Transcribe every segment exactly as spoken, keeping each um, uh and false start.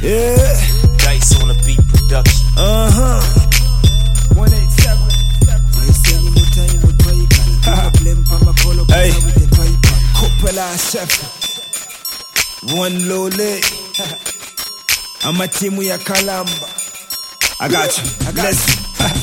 Yeah. Dice on the beat production. Uh-huh. one eighty-seven. Hey. Kopela chef. One lole. Ama timu ya Kalamba. I got you. I got Listen.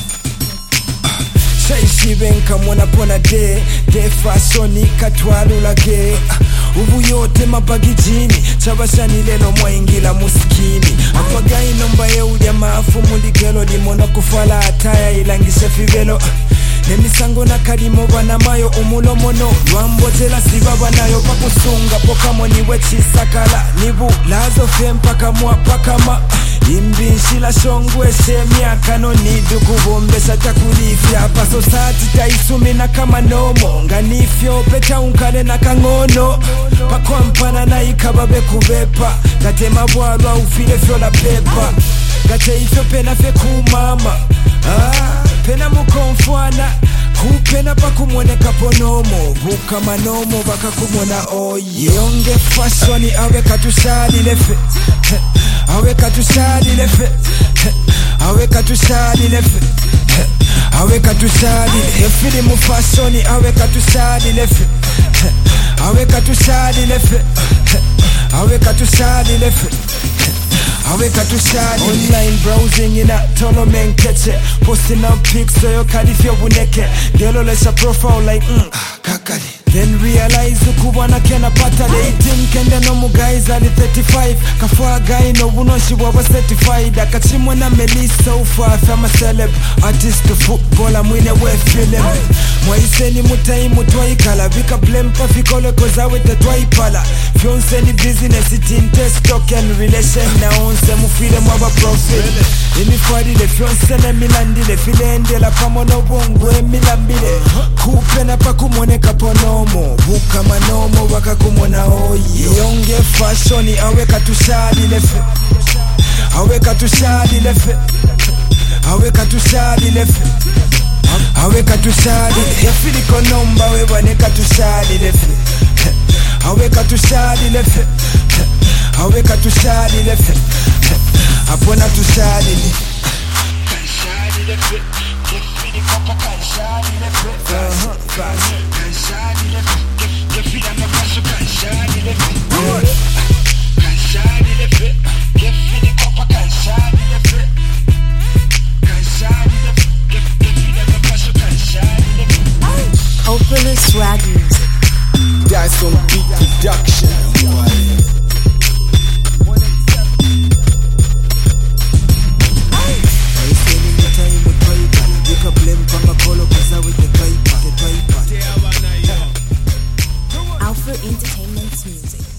Shaishi benka mwana pona de. De fasoni katwalu lage. Ubu yote mabagijini. Chabashani lelo mwaingila muskini. Akwagai nomba ye udia maafu muligelo. Dimona kufala ataya ilangisha fivelo. Nemisango na kalimo bana mayo umulo mono. Lwambotela sibaba nayo pakusunga. Pokamo niwe chisakala. Nibu lazo fempa kamwa pakama. Imbinshila shongwe shemiaka no nidu kubombesha takulifya paso sati taisumina kama nomo nganifyo peta unkale na kangono pakwampana na ikababe kubepa kate mabwalwa ufile fyola pepa kate ifyo pena fe kumama ah, pena mukonfwana kupena pakumwoneka ponomo buka manomo baka kumwona oye yonge fashoni awe katushali lefe awe katushali lefe awe katushali lefe awe katushali efili mufashoni awe katushali lefe awe katushali lefe awe katushali lefe awe katushali online browsing ina tolo menkeche posting up pics so yo kalifyo buneke gelo lesha profile like mm, kakali then realize ukubwana kena pata the eighteen kende no mu guys ali thirty-five kafwa guy no bunoshi bwa certified akachimwa na Melissa ufa fama celeb artist footballer mwine we film mwaiseni mutai mutwai kala vika blame pa fikole koza wete twai pala fiance ni business it in test token relation na onse mufile mwaba profit imi fwadi le fiance na milandi le filende la pamono bongo emilambile kupena pa kumoneka pono buka manomo waka kumona oye yonge fashoni awe katushali lefe awe katushali lefe awe katushali lefe awe katushali efili konomba we wane katushali lefe awe katushali lefe awe katushali lefe apona tushali katushali lefe efili kopa katushali lefe uh-huh fast Hopefully swag music. That's some beat production. Alpha Entertainment's music.